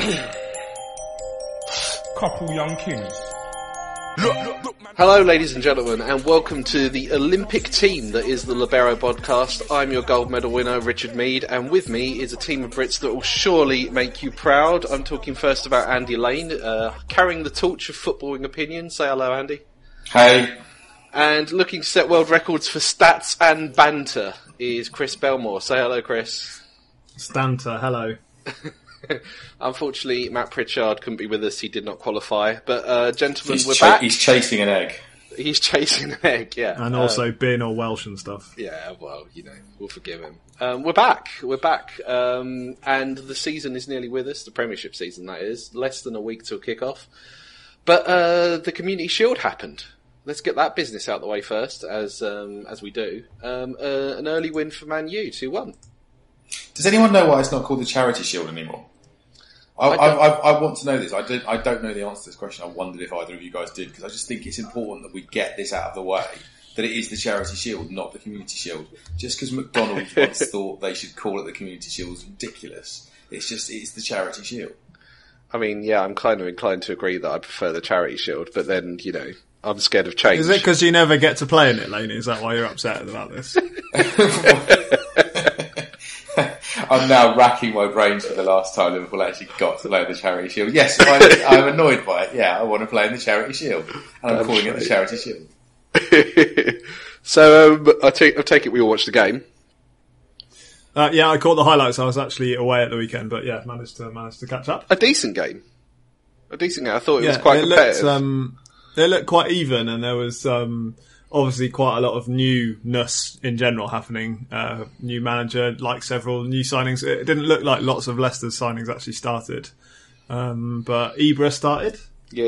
Couple young kings. Hello, ladies and gentlemen, and welcome to the Olympic team that is the Libero podcast. I'm your gold medal winner, Richard Mead, and with me is a team of Brits that will surely make you proud. I'm talking first about Andy Lane, carrying the torch of footballing opinion. Say hello, Andy. Hey. And looking to set world records for stats and banter is Chris Belmore. Say hello, Chris. Stanter, hello. Unfortunately, Matt Pritchard couldn't be with us. He did not qualify. But, gentlemen, we're back. He's chasing an egg. He's chasing an egg, yeah. And also bin or Welsh and stuff. Yeah, well, we'll forgive him. We're back. And the season is nearly with us. The Premiership season, that is. Less than a week till kick-off. But the Community Shield happened. Let's get that business out of the way first, as we do. An early win for Man U, 2-1. Does anyone know why it's not called the Charity Shield anymore? I want to know this. I don't know the answer to this question. I wondered if either of you guys did, because I just think it's important that we get this out of the way, that it is the Charity Shield, not the Community Shield. Just because McDonald's once thought they should call it the Community Shield is ridiculous. It's the Charity Shield. I mean, yeah, I'm kind of inclined to agree that I prefer the Charity Shield, but then, I'm scared of change. Is it because you never get to play in it, Laney? Is that why you're upset about this? I'm now racking my brains for the last time Liverpool actually got to play the Charity Shield. Yes, I'm annoyed by it. Yeah, I want to play in the Charity Shield. And I'm calling it the Charity Shield. So, I take it we all watched the game. Yeah, I caught the highlights. I was actually away at the weekend, but yeah, managed to catch up. A decent game. I thought it was quite competitive. It looked quite even, and there was obviously quite a lot of newness in general happening. New manager, like several new signings. It didn't look like lots of Leicester's signings actually started. But Ibra started.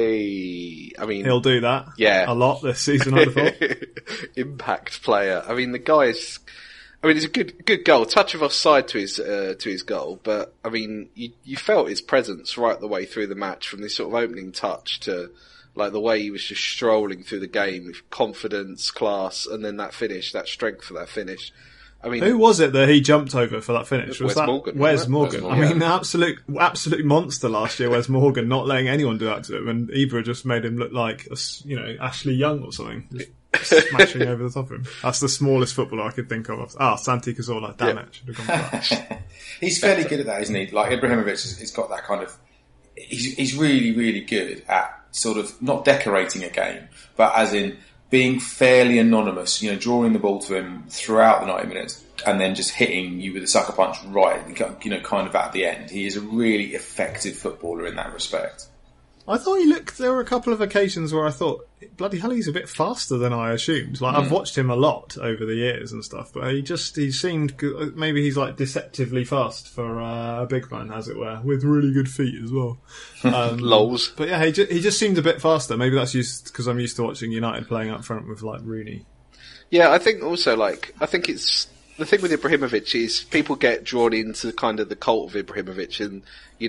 Yay. I mean, he'll do that a lot this season, I'd have thought. Impact player. I mean, the guy's... it's a good goal. Touch of offside to his goal, but I mean, you felt his presence right the way through the match, from this sort of opening touch to like the way he was just strolling through the game with confidence, class, and then that finish, that strength for that finish. I mean, who was it that he jumped over for that finish? Was that Morgan, Wes Morgan? I mean, absolute monster last year, Wes Morgan, not letting anyone do that to him, and Ibra just made him look like Ashley Young or something. Just smashing over the top of him. That's the smallest footballer I could think of. Santi Cazorla, damn it. Should have gone for that. He's fairly good at that, isn't he? Like, Ibrahimovic has got that kind of... He's really, really good at sort of not decorating a game, but as in being fairly anonymous, drawing the ball to him throughout the 90 minutes and then just hitting you with a sucker punch right, kind of at the end. He is a really effective footballer in that respect. I thought there were a couple of occasions where I thought, bloody hell, he's a bit faster than I assumed. Like, I've watched him a lot over the years and stuff, but he seemed, maybe he's like deceptively fast for a big man, as it were, with really good feet as well. Lols. But yeah, he just seemed a bit faster. Maybe that's just because I'm used to watching United playing up front with like Rooney. Yeah, I think also it's, the thing with Ibrahimovic is people get drawn into kind of the cult of Ibrahimovic and,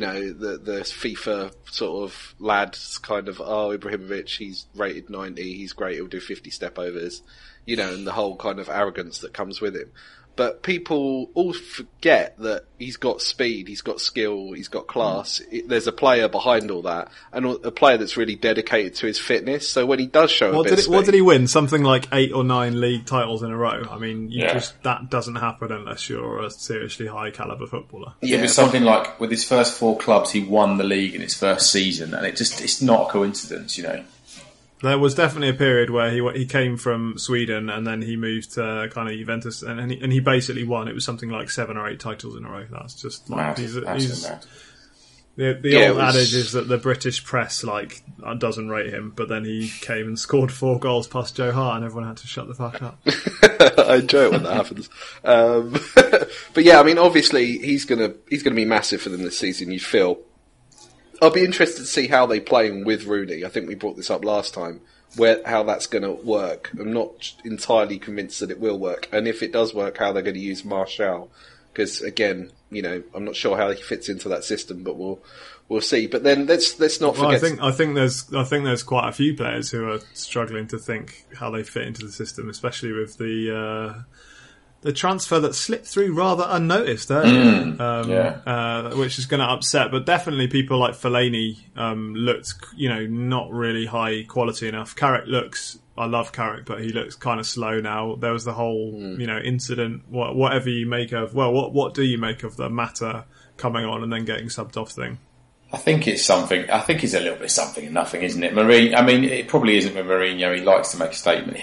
the FIFA sort of lads kind of, Ibrahimovic, he's rated 90, he's great, he'll do 50 step overs, and the whole kind of arrogance that comes with him. But people all forget that he's got speed, he's got skill, he's got class. There's a player behind all that, and a player that's really dedicated to his fitness. So when he does show a bit of speed... What did he win? Something like 8 or 9 league titles in a row. I mean, that doesn't happen unless you're a seriously high caliber footballer. Yeah, it was something like, with his first 4 clubs, he won the league in his first season, and it's not a coincidence, There was definitely a period where he came from Sweden and then he moved to kind of Juventus and he basically won. It was something like 7 or 8 titles in a row. That's just like the old adage is that the British press doesn't rate him, but then he came and scored 4 goals past Joe Hart and everyone had to shut the fuck up. I enjoy it when that happens. But yeah, I mean, obviously he's gonna be massive for them this season. You feel. I'll be interested to see how they play with Rooney. I think we brought this up last time, how that's going to work. I'm not entirely convinced that it will work. And if it does work, how they're going to use Martial. Because, again, I'm not sure how he fits into that system, but we'll see. But then let's not forget... I think there's quite a few players who are struggling to think how they fit into the system, especially with the the transfer that slipped through rather unnoticed which is going to upset. But definitely people like Fellaini looked, not really high quality enough. I love Carrick, but he looks kind of slow now. There was the whole, incident. Whatever you make of, what do you make of the Mata coming on and then getting subbed off thing? I think it's something. I think it's a little bit something and nothing, isn't it? Mourinho. I mean, it probably isn't with Mourinho. He likes to make a statement.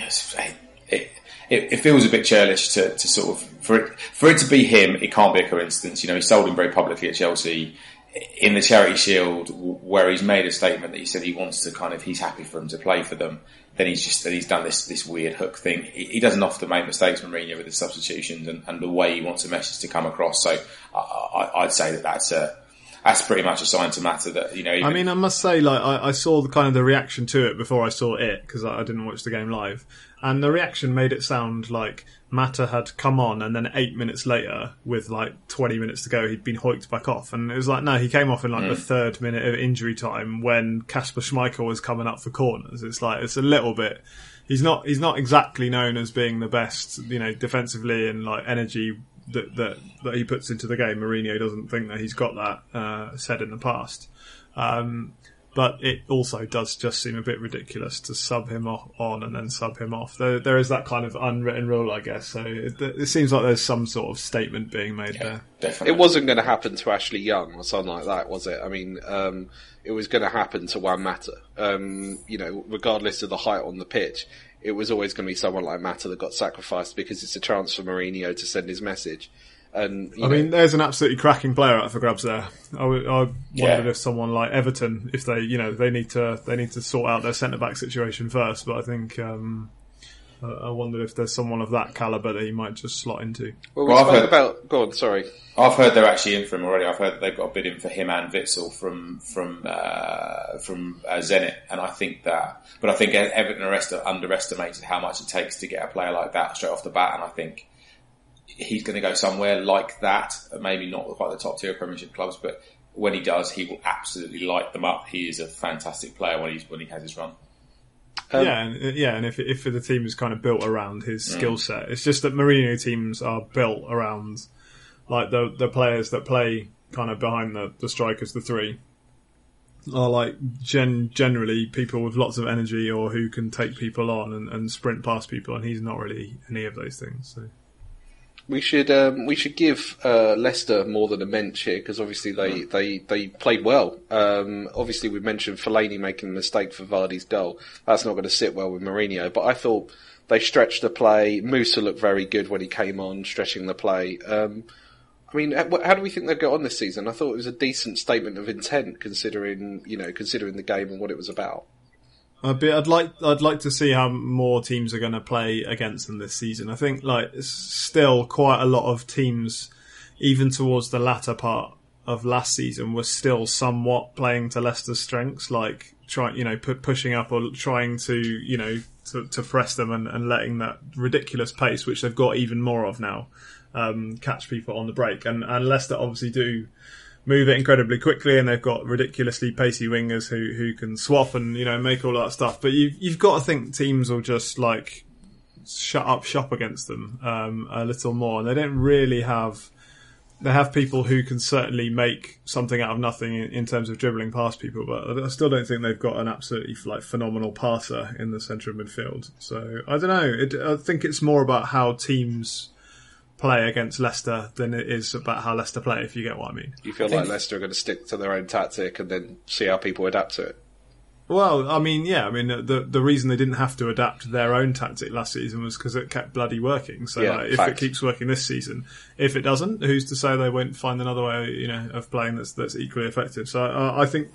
It feels a bit churlish to sort of for it to be him. It can't be a coincidence. He sold him very publicly at Chelsea in the Charity Shield, where he's made a statement that he said he wants to he's happy for him to play for them. Then he's done this weird hook thing. He doesn't often make mistakes, Mourinho, with his substitutions and the way he wants a message to come across. So I'd say that's pretty much a sign to Mata that, I mean, I must say, I saw the reaction to it before I saw it, because I didn't watch the game live. And the reaction made it sound like Mata had come on and then 8 minutes later, with 20 minutes to go, he'd been hoiked back off. And it was no, he came off in the third minute of injury time when Kasper Schmeichel was coming up for corners. It's a little bit... He's not exactly known as being the best, defensively and energy that he puts into the game. Mourinho doesn't think that he's got that said in the past. But it also does just seem a bit ridiculous to sub him on and then sub him off. There is that kind of unwritten rule, I guess. So it seems like there's some sort of statement being made there. Definitely. It wasn't going to happen to Ashley Young or something like that, was it? I mean, it was going to happen to Juan Mata. Regardless of the height on the pitch, it was always going to be someone like Mata that got sacrificed because it's a chance for Mourinho to send his message. And I mean, there's an absolutely cracking player out for grabs there. I wondered if someone like Everton, if they need to sort out their centre back situation first. But I think I wondered if there's someone of that calibre that he might just slot into. Well, I've heard about. Go on, sorry. I've heard they're actually in for him already. I've heard that they've got a bid in for him and Witsel from Zenit, and I think Everton underestimated how much it takes to get a player like that straight off the bat, and I think he's going to go somewhere like that, maybe not quite the top tier Premiership clubs, but when he does, he will absolutely light them up. He is a fantastic player when he has his run. And if the team is kind of built around his skill set, it's just that Mourinho teams are built around the players that play kind of behind the strikers, the three, are generally people with lots of energy or who can take people on and sprint past people, and he's not really any of those things. So. We should give Leicester more than a mensch here, because obviously they played well. Obviously we mentioned Fellaini making a mistake for Vardy's goal. That's not going to sit well with Mourinho, but I thought they stretched the play. Musa looked very good when he came on, stretching the play. I mean, how do we think they'll get on this season? I thought it was a decent statement of intent, considering the game and what it was about. I'd like to see how more teams are going to play against them this season. I think still quite a lot of teams, even towards the latter part of last season, were still somewhat playing to Leicester's strengths, pushing up or trying to to press them and letting that ridiculous pace, which they've got even more of now, catch people on the break. And Leicester obviously do move it incredibly quickly, and they've got ridiculously pacey wingers who can swap and make all that stuff. But you've got to think teams will just shut up shop against them a little more, and they don't really have. They have people who can certainly make something out of nothing in terms of dribbling past people, but I still don't think they've got an absolutely phenomenal passer in the centre of midfield. So I don't know. I think it's more about how teams play against Leicester than it is about how Leicester play, if you get what I mean. You feel like Leicester are going to stick to their own tactic and then see how people adapt to it? Well, I mean, yeah. I mean, the reason they didn't have to adapt their own tactic last season was because it kept bloody working. So if it keeps working this season, if it doesn't, who's to say they won't find another way, of playing that's equally effective? So I think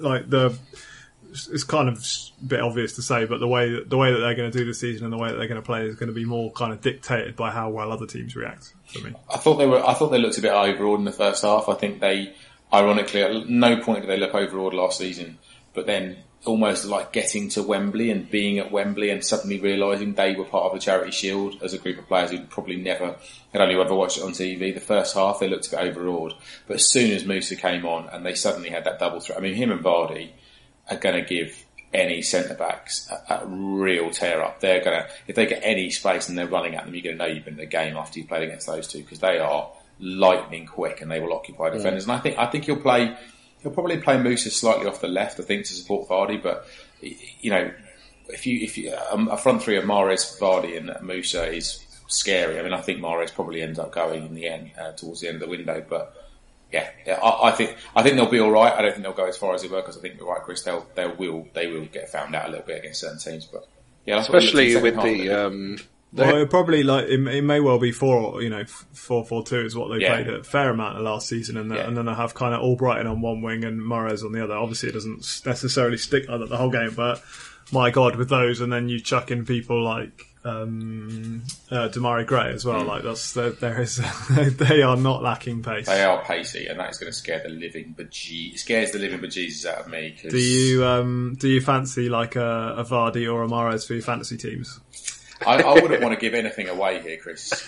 it's kind of a bit obvious to say, but the way that they're going to do this season and the way that they're going to play is going to be more kind of dictated by how well other teams react. For me, I thought they looked a bit overawed in the first half. I think they, ironically, at no point did they look overawed last season, but then almost like getting to Wembley and being at Wembley and suddenly realising they were part of the Charity Shield as a group of players who'd probably had only ever watched it on TV. The first half they looked a bit overawed, but as soon as Musa came on and they suddenly had that double threat, I mean, him and Vardy are going to give any centre backs a real tear up. They're gonna, if they get any space and they're running at them, you're gonna know you've been in the game after you played against those two, because they are lightning quick and they will occupy defenders. And I think he'll probably play Musa slightly off the left, I think, to support Vardy. But you know, if you a front three of Mahrez, Vardy, and Musa is scary. I mean, I think Mahrez probably ends up going in the end towards the end of the window, but. Yeah, I think they'll be all right. I don't think they'll go as far as they were, because I think you're right, Chris. They will get found out a little bit against certain teams, but yeah, that's especially with the. Well, probably like it may well be 4-4-2 is what they played a fair amount of last season, and then I have kind of Albrighton on one wing and Mahrez on the other. Obviously, it doesn't necessarily stick like that the whole game, but my God, with those, and then you chuck in people like. Demarai Gray as well. Like they are not lacking pace. They are pacey, and that is going to scare the living bejesus out of me. Do you fancy like a Vardy or a Mahrez for your fantasy teams? I wouldn't want to give anything away here, Chris.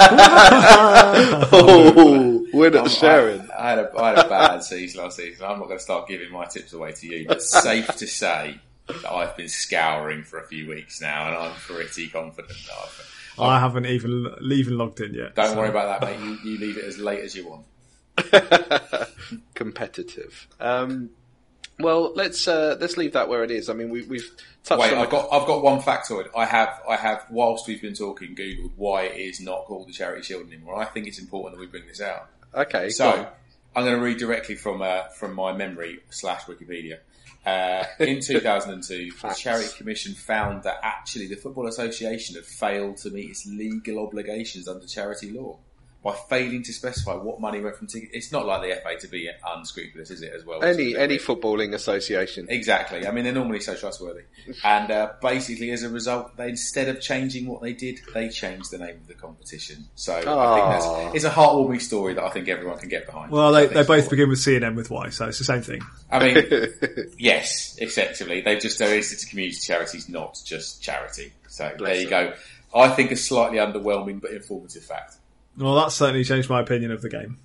We're not sharing. I had a bad season last season. I'm not going to start giving my tips away to you, but safe to say that I've been scouring for a few weeks now, and I'm pretty confident that I haven't even logged in yet. Don't worry about that, mate. You leave it as late as you want. Competitive. Well, let's leave that where it is. I mean, we've touched. Wait, I've got one factoid. I have whilst we've been talking, googled why it is not called the Charity Shield anymore. I think it's important that we bring this out. Okay, so I'm going to read directly from my memory / Wikipedia. In 2002, the Charity Commission found that actually the Football Association had failed to meet its legal obligations under charity law by failing to specify what money went from tickets. It's not like the FA to be unscrupulous, is it, as well? Any footballing association. Exactly. I mean, they're normally so trustworthy. And basically, as a result, they, instead of changing what they did, they changed the name of the competition. So I think it's a heartwarming story that I think everyone can get behind. Well, they both begin with C and end with Y, so it's the same thing. I mean, yes, effectively. They're listed community charities, not just charity. So there you go. I think a slightly underwhelming but informative fact. Well, that's certainly changed my opinion of the game.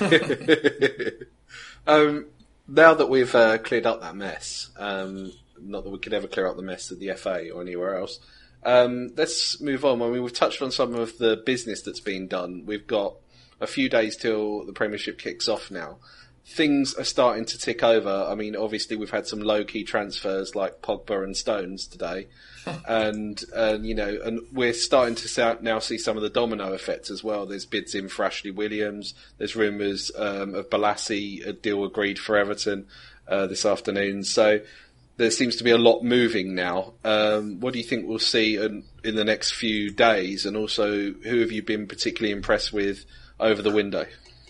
Now that we've cleared up that mess, not that we could ever clear up the mess of the FA or anywhere else, let's move on. I mean, we've touched on some of the business that's been done. We've got a few days till the Premiership kicks off now. Things are starting to tick over. I mean, obviously we've had some low-key transfers like Pogba and Stones today. and we're starting to now see some of the domino effects as well. There's bids in for Ashley Williams. There's rumours of Balassi, a deal agreed for Everton this afternoon. So there seems to be a lot moving now. What do you think we'll see in the next few days? And also, who have you been particularly impressed with over the window?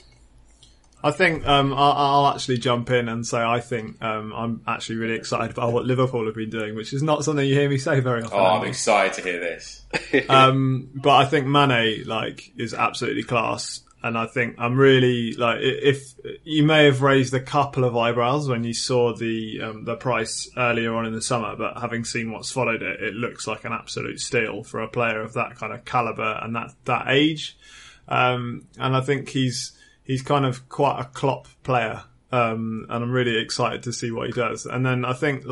I think I'll actually jump in and say I think I'm actually really excited about what Liverpool have been doing, which is not something you hear me say very often. Oh, I'm excited to hear this. But I think Mane is absolutely class, and I think I'm really if you may have raised a couple of eyebrows when you saw the price earlier on in the summer, but having seen what's followed it, it looks like an absolute steal for a player of that kind of calibre and that age. And I think he's kind of quite a Klopp player, and I'm really excited to see what he does. And then I think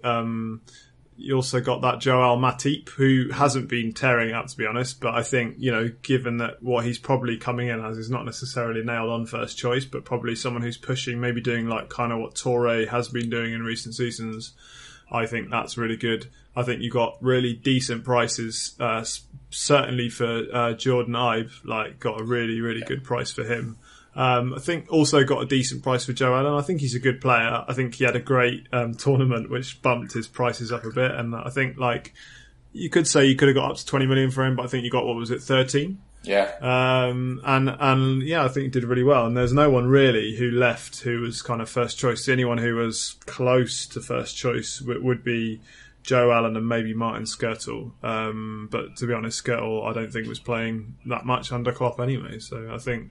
you also got that Joel Matip, who hasn't been tearing up, to be honest. But I think, given that what he's probably coming in as is not necessarily nailed on first choice, but probably someone who's pushing, maybe doing like kind of what Toure has been doing in recent seasons. I think that's really good. I think you got really decent prices, certainly for Jordan Ibe, got a really, really good price for him. I think also got a decent price for Joe Allen. I think he's a good player. I think he had a great tournament which bumped his prices up a bit, and I think you could say you could have got up to 20 million for him, but I think you got 13? Yeah. And yeah, I think he did really well. And there's no one really who left who was kind of first choice. Anyone who was close to first choice would be Joe Allen and maybe Martin Skrtel. But to be honest, Skrtel I don't think was playing that much under Klopp anyway. So I think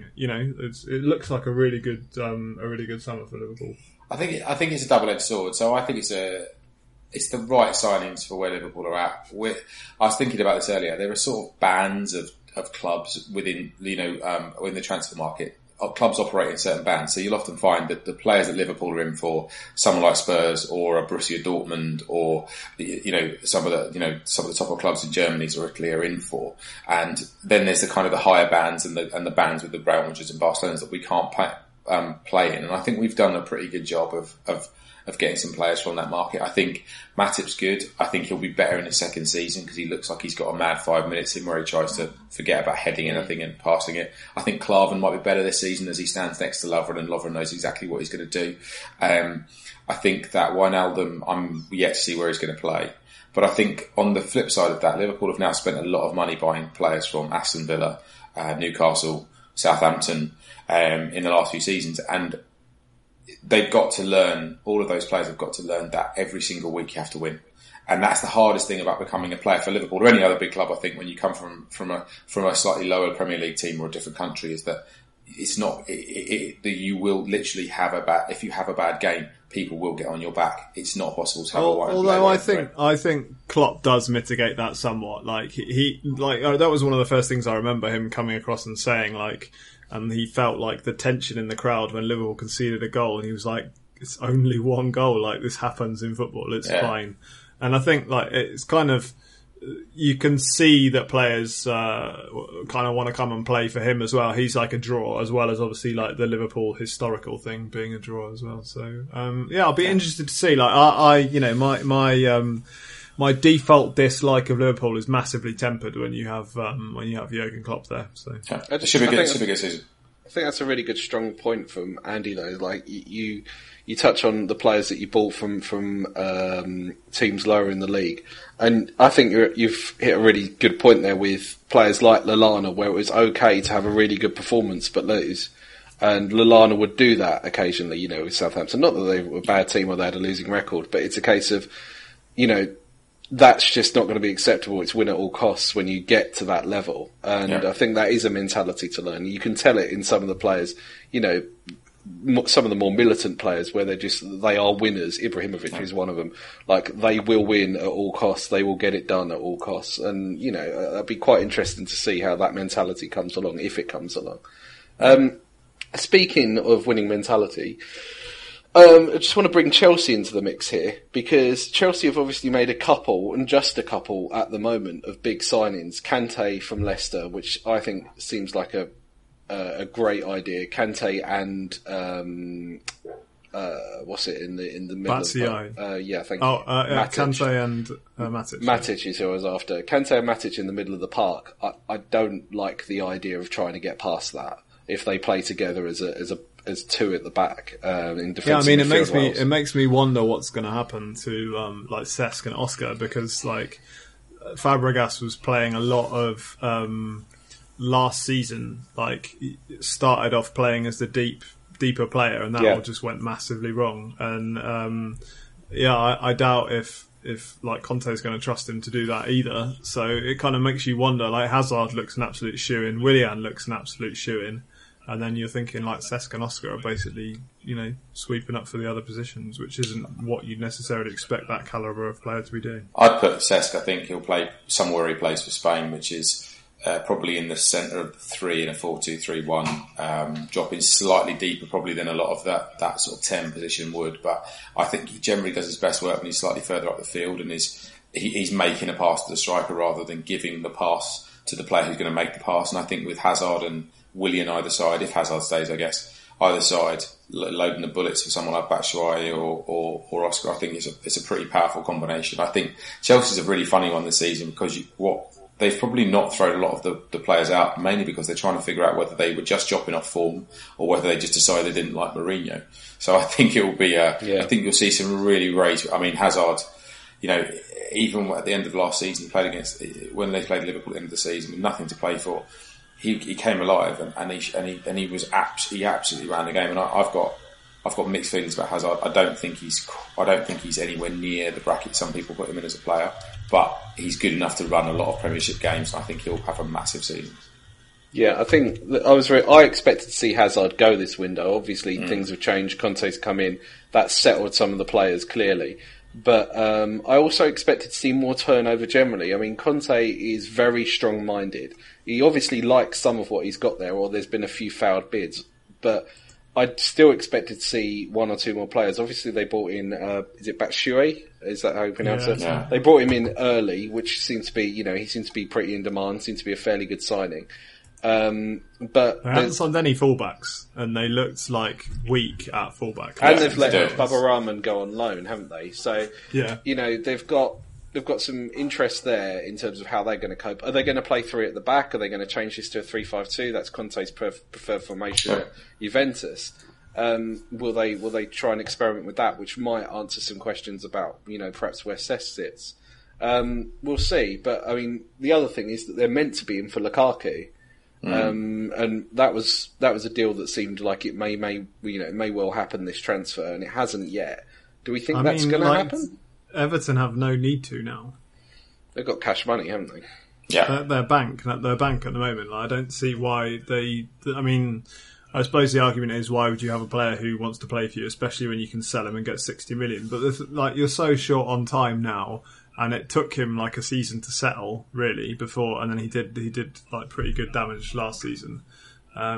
it looks like a really good summer for Liverpool. I think it's a double-edged sword. So I think it's the right signings for where Liverpool are at. I was thinking about this earlier. There are sort of bands of clubs within in the transfer market clubs operate in certain bands, so you'll often find that the players that Liverpool are in for, someone like Spurs or a Borussia Dortmund, or some of the top clubs in Germany or Italy are in for, and then there's the kind of the higher bands and the bands with the Real Madrids and Barcelonas that we can't play in, and I think we've done a pretty good job of getting some players from that market. I think Matip's good. I think he'll be better in his second season because he looks like he's got a mad 5 minutes in where he tries to forget about heading anything and passing it. I think Klavan might be better this season as he stands next to Lovren, and Lovren knows exactly what he's going to do. I think that Wijnaldum, I'm yet to see where he's going to play. But I think on the flip side of that, Liverpool have now spent a lot of money buying players from Aston Villa, Newcastle, Southampton in the last few seasons, and they've got to learn, all of those players have got to learn that every single week you have to win. And that's the hardest thing about becoming a player for Liverpool or any other big club, I think, when you come from a slightly lower Premier League team or a different country, is that it's not, that you will literally if you have a bad game, people will get on your back. It's not possible to have a white. Although I think Klopp does mitigate that somewhat. Like that was one of the first things I remember him coming across and saying, and he felt like the tension in the crowd when Liverpool conceded a goal, and he was like, it's only one goal, like this happens in football, it's fine. And I think it's kind of, you can see that players kind of want to come and play for him as well. He's like a draw, as well as obviously like the Liverpool historical thing being a draw as well. So I'll be interested to see. My default dislike of Liverpool is massively tempered when you have Jurgen Klopp there. So it should be good season. I think that's a really good strong point from Andy though. Like you touch on the players that you bought from teams lower in the league, and I think you've hit a really good point there with players like Lallana, where it was okay to have a really good performance but lose. And Lallana would do that occasionally, with Southampton. Not that they were a bad team or they had a losing record, but it's a case of, that's just not going to be acceptable. It's win at all costs when you get to that level. And I think that is a mentality to learn. You can tell it in some of the players, some of the more militant players where they are winners. Ibrahimovic is one of them. Like, they will win at all costs. They will get it done at all costs. And, it'd be quite interesting to see how that mentality comes along, if it comes along. Speaking of winning mentality, I just want to bring Chelsea into the mix here, because Chelsea have obviously made a couple, and just a couple at the moment, of big signings. Kante from Leicester, which I think seems like a great idea. Kante and what's it in the middle? Batshuayi. Yeah, thank you. Kante and Matic. Matic is who I was after. Kante and Matic in the middle of the park. I don't like the idea of trying to get past that if they play together as two at the back in defensive. Yeah, I mean, it makes me wonder what's going to happen to Cesc and Oscar, because Fabregas was playing a lot of last season. Started off playing as the deeper player, and that all just went massively wrong. And I doubt if Conte's going to trust him to do that either. So it kind of makes you wonder. Hazard looks an absolute shoo-in. Willian looks an absolute shoo-in. And then you're thinking Cesc and Oscar are basically, sweeping up for the other positions, which isn't what you'd necessarily expect that calibre of player to be doing. I'd put Cesc, I think he'll play somewhere he plays for Spain, which is probably in the centre of the three in a 4-2-3-1, dropping slightly deeper probably than a lot of that sort of 10 position would. But I think he generally does his best work when he's slightly further up the field and he's making a pass to the striker rather than giving the pass to the player who's going to make the pass. And I think with Hazard and Willian either side, if Hazard stays, I guess, either side, loading the bullets for someone like Batshuayi or Oscar, I think it's a pretty powerful combination. I think Chelsea's a really funny one this season because they've probably not thrown a lot of the players out, mainly because they're trying to figure out whether they were just dropping off form or whether they just decided they didn't like Mourinho. So I think it will be I think you'll see some really great. I mean, Hazard, even at the end of last season, when they played Liverpool at the end of the season with nothing to play for. He came alive and he absolutely ran the game. And I've got mixed feelings about Hazard. I don't think he's anywhere near the bracket some people put him in as a player, but he's good enough to run a lot of Premiership games. And I think he'll have a massive season. Yeah, I think I expected to see Hazard go this window. Obviously, things have changed. Conte's come in. That's settled some of the players clearly. But I also expected to see more turnover generally. I mean, Conte is very strong-minded. He obviously likes some of what he's got there, or there's been a few fouled bids. but I'd still expected to see one or two more players. Obviously, they brought in, is it Batshuayi? Is that how you pronounce it? Yeah. They brought him in early, which seems to be, he seems to be pretty in demand, seems to be a fairly good signing. But they haven't signed any fullbacks, and they looked like weak at fullback. And they've let Bubba Rahman go on loan, haven't they? So, yeah. They've got some interest there in terms of how they're going to cope. Are they going to play three at the back? Are they going to change this to a 3-5-2? That's Conte's preferred formation at Juventus. Will they try and experiment with that, which might answer some questions about, perhaps where Cesc sits. We'll see. But, I mean, the other thing is that they're meant to be in for Lukaku. And that was a deal that seemed like it may well happen this transfer, and it hasn't yet. Do we think that's going to happen? Everton have no need to now. They've got cash money, haven't they? Yeah, they're bank at the moment. I don't see why they. I mean, I suppose the argument is, why would you have a player who wants to play for you, especially when you can sell him and get 60 million? But you're so short on time now, and it took him like a season to settle, really, before, and then he did like pretty good damage last season. I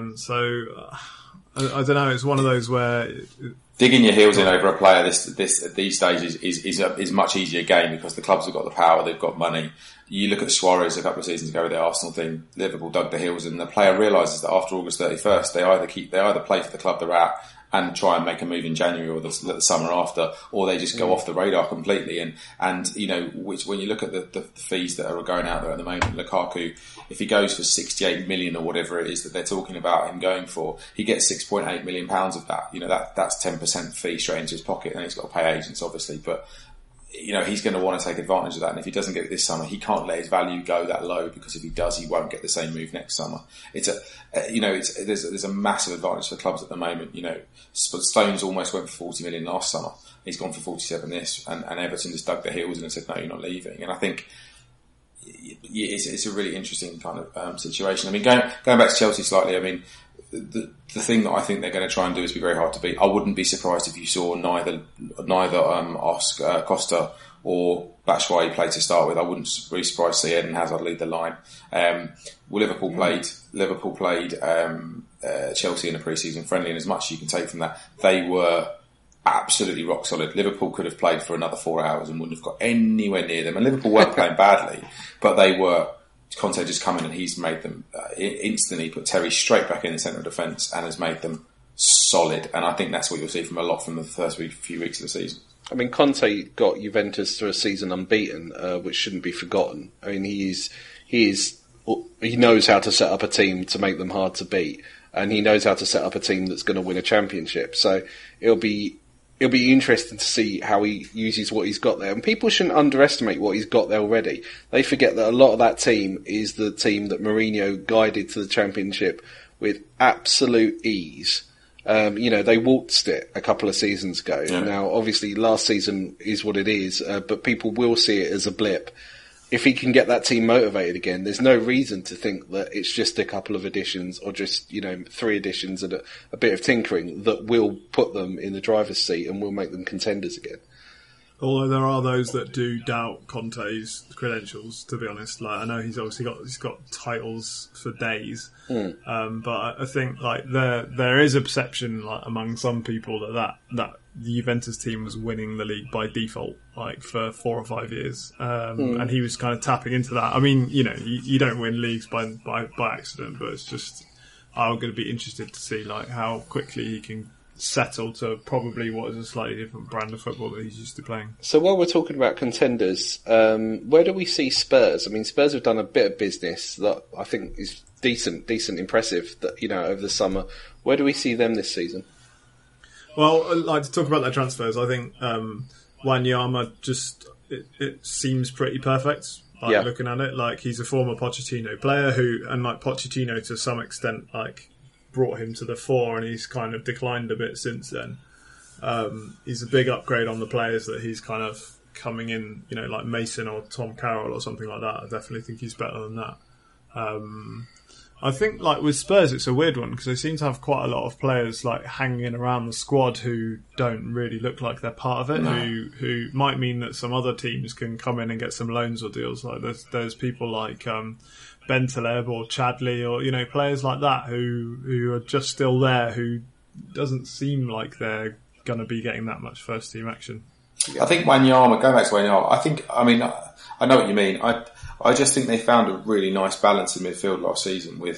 don't know. It's one of those where digging your heels in over a player at these stages is a much easier game, because the clubs have got the power, they've got money. You look at Suarez a couple of seasons ago with the Arsenal team. Liverpool dug the heels, and the player realises that after August 31st, they either play for the club they're at and try and make a move in January or the summer after, or they just go off the radar completely. And which when you look at the fees that are going out there at the moment, Lukaku, if he goes for 68 million or whatever it is that they're talking about him going for, he gets 6.8 million pounds of that. That's 10% fee straight into his pocket, and he's got to pay agents, obviously, but he's going to want to take advantage of that. And if he doesn't get it this summer, he can't let his value go that low, because if he does, he won't get the same move next summer. There's a massive advantage for clubs at the moment. Stones almost went for 40 million last summer. He's gone for 47 this, and Everton just dug their heels and said, no, you're not leaving. And I think it's a really interesting kind of situation. I mean, going back to Chelsea slightly, I mean, the thing that I think they're going to try and do is be very hard to beat. I wouldn't be surprised if you saw neither Oscar Costa or Batshuayi play to start with. I wouldn't be surprised to see Eden Hazard lead the line. Liverpool played Chelsea in a pre-season friendly, and as much as you can take from that, they were absolutely rock solid. Liverpool could have played for another 4 hours and wouldn't have got anywhere near them. And Liverpool weren't playing badly, but they were. Conte just come in and he's made them instantly put Terry straight back in the centre of defence and has made them solid. And I think that's what you'll see from the first few weeks of the season. I mean, Conte got Juventus through a season unbeaten, which shouldn't be forgotten. I mean, he knows how to set up a team to make them hard to beat, and he knows how to set up a team that's going to win a championship. So it'll be interesting to see how he uses what he's got there. And people shouldn't underestimate what he's got there already. They forget that a lot of that team is the team that Mourinho guided to the championship with absolute ease. They waltzed it a couple of seasons ago. Yeah. Now, obviously, last season is what it is, but people will see it as a blip. If he can get that team motivated again, there's no reason to think that it's just a couple of additions or just, 3 additions and a bit of tinkering that will put them in the driver's seat and will make them contenders again. Although there are those that do doubt Conte's credentials, to be honest. Like, I know he's got titles for days, but I think there is a perception among some people that the Juventus team was winning the league by default, for 4 or 5 years, and he was kind of tapping into that. I mean, you don't win leagues by accident, but it's just I'm going to be interested to see how quickly he can settle to probably what is a slightly different brand of football that he's used to playing. So while we're talking about contenders, where do we see Spurs? I mean, Spurs have done a bit of business that I think is decent, impressive, that over the summer. Where do we see them this season? Well, I'd like to talk about their transfers. I think Wanyama it seems pretty perfect. Looking at it, he's a former Pochettino player and Pochettino to some extent brought him to the fore, and he's kind of declined a bit since then. He's a big upgrade on the players that he's kind of coming in, like Mason or Tom Carroll or something like that. I definitely think he's better than that. I think with Spurs it's a weird one because they seem to have quite a lot of players hanging around the squad who don't really look like they're part of it, who might mean that some other teams can come in and get some loans or deals. There's people like Bentaleb or Chadley or, you know, players like that who are just still there, who doesn't seem like they're going to be getting that much first team action. I think Wanyama, going back to Wanyama, I know what you mean. I just think they found a really nice balance in midfield last season with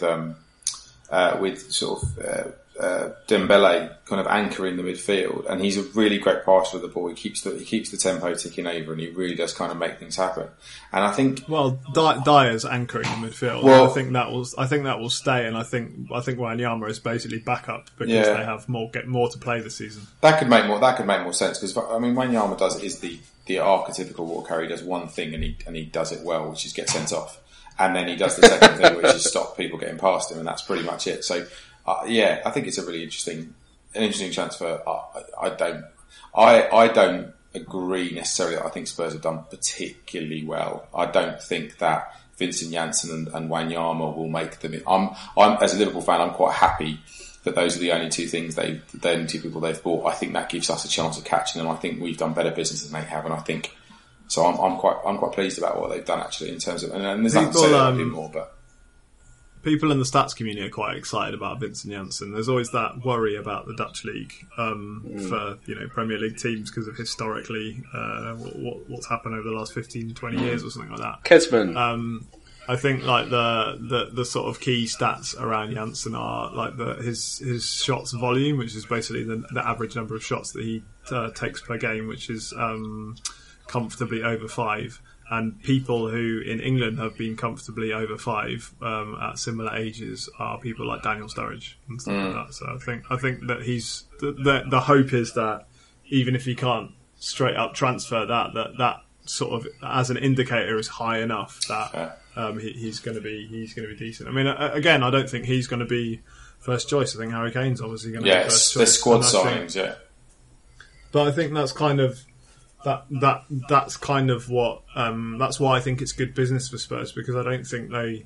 sort of Dembele kind of anchoring the midfield, and he's a really great passer of the ball. He keeps the tempo ticking over, and he really does kind of make things happen. And I think, Dyer's anchoring the midfield. Well, I think that will stay, and I think Wanyama is basically backup because they have more to play this season. That could make more sense, because I mean Wanyama is the archetypical ball carrier. He does one thing and he does it well, which is get sent off, and then he does the second thing, which is stop people getting past him, and that's pretty much it. So. I think it's a really interesting transfer. I don't agree necessarily that I think Spurs have done particularly well. I don't think that Vincent Janssen and Wanyama will make them. I'm as a Liverpool fan, I'm quite happy that those are the only two people they've bought. I think that gives us a chance of catching them. I think we've done better business than they have, and I think so. I'm quite pleased about what they've done actually in terms of. And there's nothing to say about him more, but. People in the stats community are quite excited about Vincent Janssen. There's always that worry about the Dutch league for Premier League teams because of historically what's happened over the last 15, 20 years or something like that. Kesman. I think like the sort of key stats around Janssen are like his shots volume, which is basically the average number of shots that he takes per game, which is comfortably over 5. And people who in England have been comfortably over 5 at similar ages are people like Daniel Sturridge and stuff like that. So I think that he's the hope is that even if he can't straight up transfer that sort of as an indicator is high enough that he's going to be decent. I mean, again, I don't think he's going to be first choice. I think Harry Kane's obviously going to be first choice. The squad signings, But I think that's kind of. That's kind of what that's why I think it's good business for Spurs, because I don't think they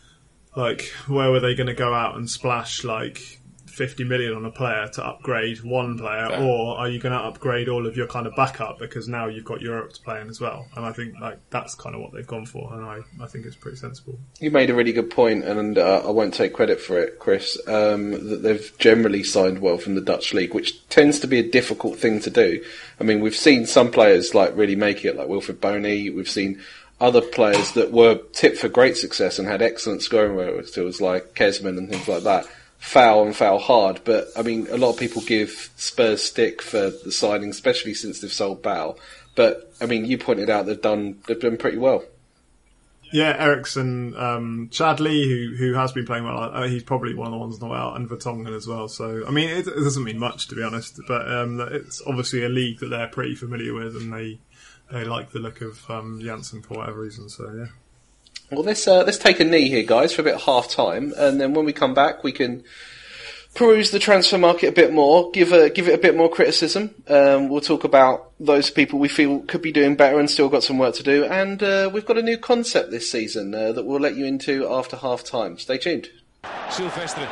where were they going to go out and splash like 50 million on a player to upgrade one player, or are you going to upgrade all of your kind of backup because now you've got Europe to play in as well? And I think that's kind of what they've gone for, and I think it's pretty sensible. You made a really good point, and I won't take credit for it, Chris, that they've generally signed well from the Dutch league, which tends to be a difficult thing to do. I mean, we've seen some players really make it, like Wilfred Boney. We've seen other players that were tipped for great success and had excellent scoring skills, like Kesman and things like that. Foul hard, but I mean, a lot of people give Spurs stick for the signing, especially since they've sold Bale. But I mean, you pointed out they've done pretty well. Yeah, Eriksson, Chadley, who has been playing well, he's probably one of the ones on the way out, and Vertonghen as well. So I mean, it doesn't mean much to be honest, but it's obviously a league that they're pretty familiar with, and they like the look of Janssen for whatever reason. So yeah. Well, let's take a knee here, guys, for a bit of half time, and then when we come back, we can peruse the transfer market a bit more, give it a bit more criticism. We'll talk about those people we feel could be doing better and still got some work to do, and we've got a new concept this season that we'll let you into after half time. Stay tuned. Silvestre.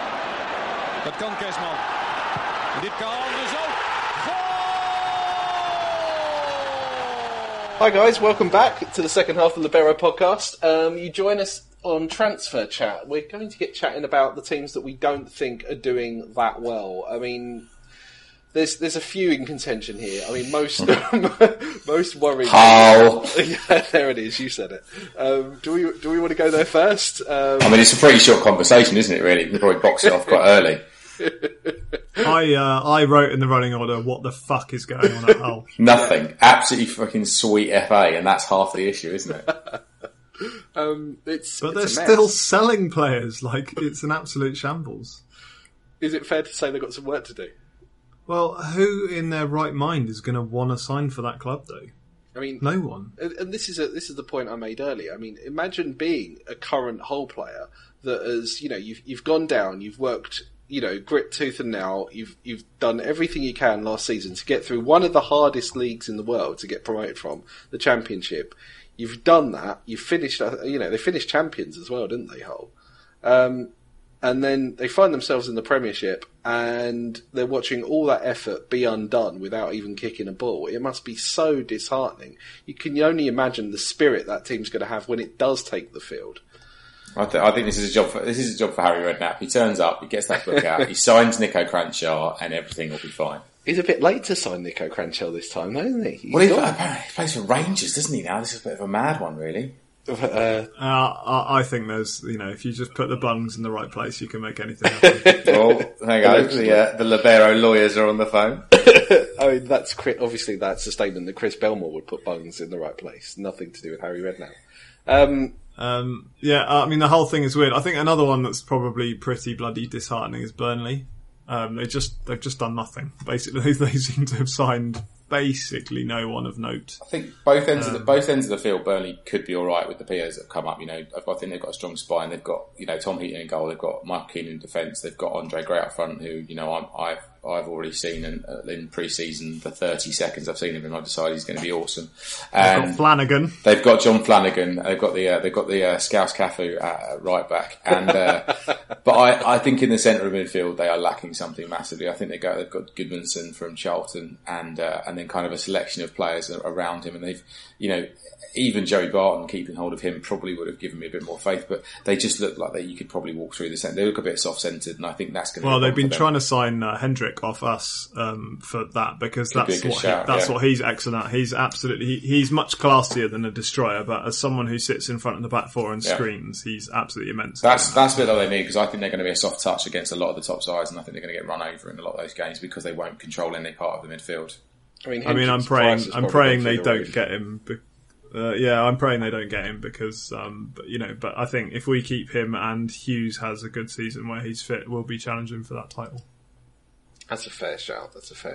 Dat kan Kesman. Dit kan dus ook. Hi guys, welcome back to the second half of the Libero podcast. You join us on Transfer Chat. We're going to get chatting about the teams that we don't think are doing that well. I mean, there's a few in contention here. I mean, most worrying. How? Yeah, there it is. You said it. Do we want to go there first? I mean, it's a pretty short conversation, isn't it? Really, we probably boxed it off quite early. I wrote in the running order, what the fuck is going on at Hull? Nothing. Absolutely fucking sweet FA, and that's half the issue, isn't it? But they're still selling players. It's an absolute shambles. Is it fair to say they've got some work to do? Well, who in their right mind is going to want to sign for that club, though? I mean, no one. And this is the point I made earlier. I mean, imagine being a current Hull player that has, you've gone down, you've worked, grit, tooth and nail. You've done everything you can last season to get through one of the hardest leagues in the world to get promoted from, the Championship. You've done that. You've finished. They finished champions as well, didn't they, Hull? And then they find themselves in the Premiership, and they're watching all that effort be undone without even kicking a ball. It must be so disheartening. You can only imagine the spirit that team's going to have when it does take the field. I think this is a job for Harry Redknapp. He turns up, he gets that book out, he signs Nico Cranshaw, and everything will be fine. He's a bit late to sign Nico Cranshaw this time, though, isn't he? He plays for Rangers, doesn't he? Now this is a bit of a mad one, really. I think there's, if you just put the bungs in the right place, you can make anything happen. Hang on, the Libero lawyers are on the phone. I mean, that's a statement that Chris Belmore would put bungs in the right place. Nothing to do with Harry Redknapp. The whole thing is weird. I think another one that's probably pretty bloody disheartening is Burnley. They've just done nothing. Basically, they seem to have signed basically no one of note. I think both ends of the field, Burnley could be all right with the peers that have come up. I think they've got a strong spine. They've got Tom Heaton in goal. They've got Michael Keane in defence. They've got Andre Gray up front, who I've already seen in pre-season. The 30 seconds I've seen him, and I decided he's going to be awesome. They've got Flanagan. They've got John Flanagan. They've got the Scouse Cafu at right back. And but I think in the centre of midfield they are lacking something massively. I think they've got Goodmanson from Charlton, and then kind of a selection of players around him, and they've even Joey Barton keeping hold of him probably would have given me a bit more faith, but they just look like you could probably walk through the centre. They look a bit soft-centred, and I think that's going to. Well, they've been trying to sign Hendrick off us for that, because that's what he's excellent at. He's he's much classier than a destroyer, but as someone who sits in front of the back four and screens, he's absolutely immense. That's a bit that they need, because I think they're going to be a soft touch against a lot of the top sides, and I think they're going to get run over in a lot of those games because they won't control any part of the midfield. I'm praying they don't get him. I'm praying they don't get him because, but I think if we keep him and Hughes has a good season where he's fit, we'll be challenging for that title. That's a fair shout.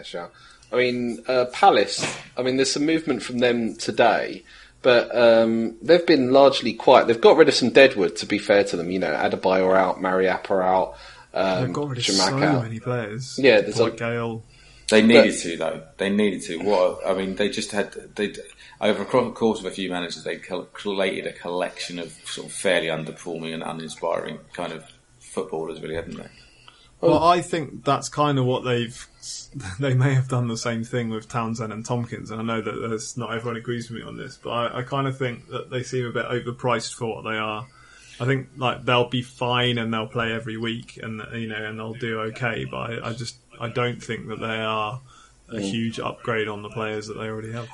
I mean, Palace, there's some movement from them today, but they've been largely quiet. They've got rid of some deadwood, to be fair to them. Adebayor out, Mariappa out, they've got rid of Jamak so out. Many players. Yeah, there's Gale. They needed to, though. They needed to. They just had... Over the course of a few managers, they collated a collection of sort of fairly underperforming and uninspiring kind of footballers, really, haven't they? Well, I think that's kind of what they may have done the same thing with Townsend and Tompkins, and I know that not everyone agrees with me on this, but I kind of think that they seem a bit overpriced for what they are. I think they'll be fine and they'll play every week and and they'll do okay, but I don't think that they are a huge upgrade on the players that they already have.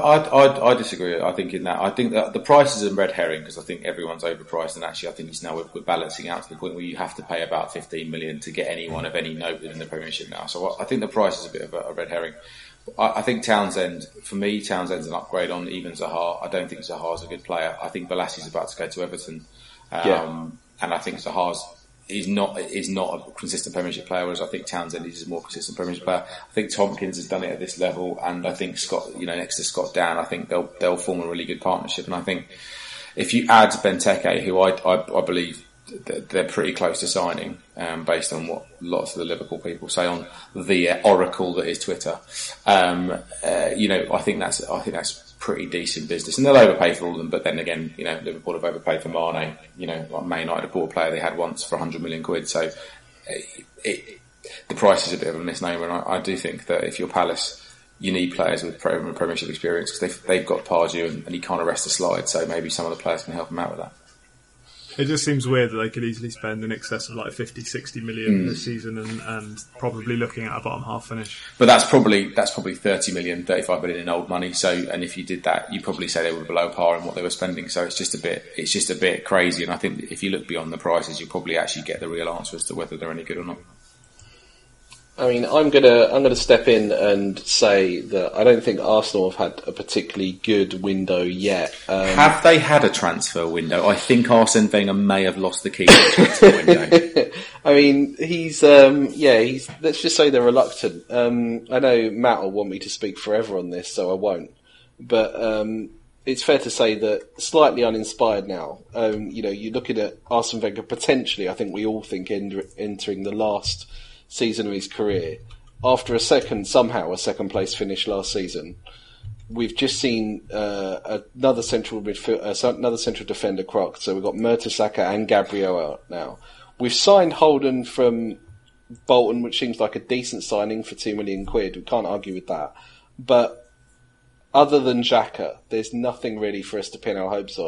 I disagree. I think that the price is a red herring, because I think everyone's overpriced, and actually I think it's now we're balancing out to the point where you have to pay about 15 million to get anyone of any note within the Premiership now. So I think the price is a bit of a red herring. I think Townsend's an upgrade on even Zaha. I don't think Zaha's a good player. I think Bolasie is about to go to Everton, and I think Zaha's is not a consistent Premiership player, whereas I think Townsend is a more consistent Premiership player. I think Tompkins has done it at this level, and I think Scott, next to Scott Dan, I think they'll form a really good partnership. And I think if you add Benteke, who I believe they're pretty close to signing, based on what lots of the Liverpool people say on the oracle that is Twitter, I think that's pretty decent business, and they'll overpay for all of them. But then again, Liverpool have overpaid for Mane. Like Man United have bought a player they had once for 100 million quid. So the price is a bit of a misnomer, and I do think that if you're Palace, you need players with Premiership experience, because they've got Pardew and he can't arrest the slide. So maybe some of the players can help him out with that. It just seems weird that they could easily spend in excess of 50, 60 million this season and probably looking at a bottom half finish. But that's probably 30 million, 35 million in old money. So, and if you did that, you'd probably say they were below par in what they were spending. So it's just a bit crazy. And I think if you look beyond the prices, you'll probably actually get the real answer as to whether they're any good or not. I'm gonna step in and say that I don't think Arsenal have had a particularly good window yet. Have they had a transfer window? I think Arsene Wenger may have lost the key to the transfer window. He's let's just say they're reluctant. I know Matt will want me to speak forever on this, so I won't. But it's fair to say that slightly uninspired now. You're looking at Arsene Wenger potentially. I think we all think entering the last season of his career after a second place finish last season. We've just seen another central defender crocked. So we've got Mertesacker and Gabriel out now. We've signed Holden from Bolton, which seems like a decent signing for £2 million. We can't argue with that. But other than Xhaka, there's nothing really for us to pin our hopes on.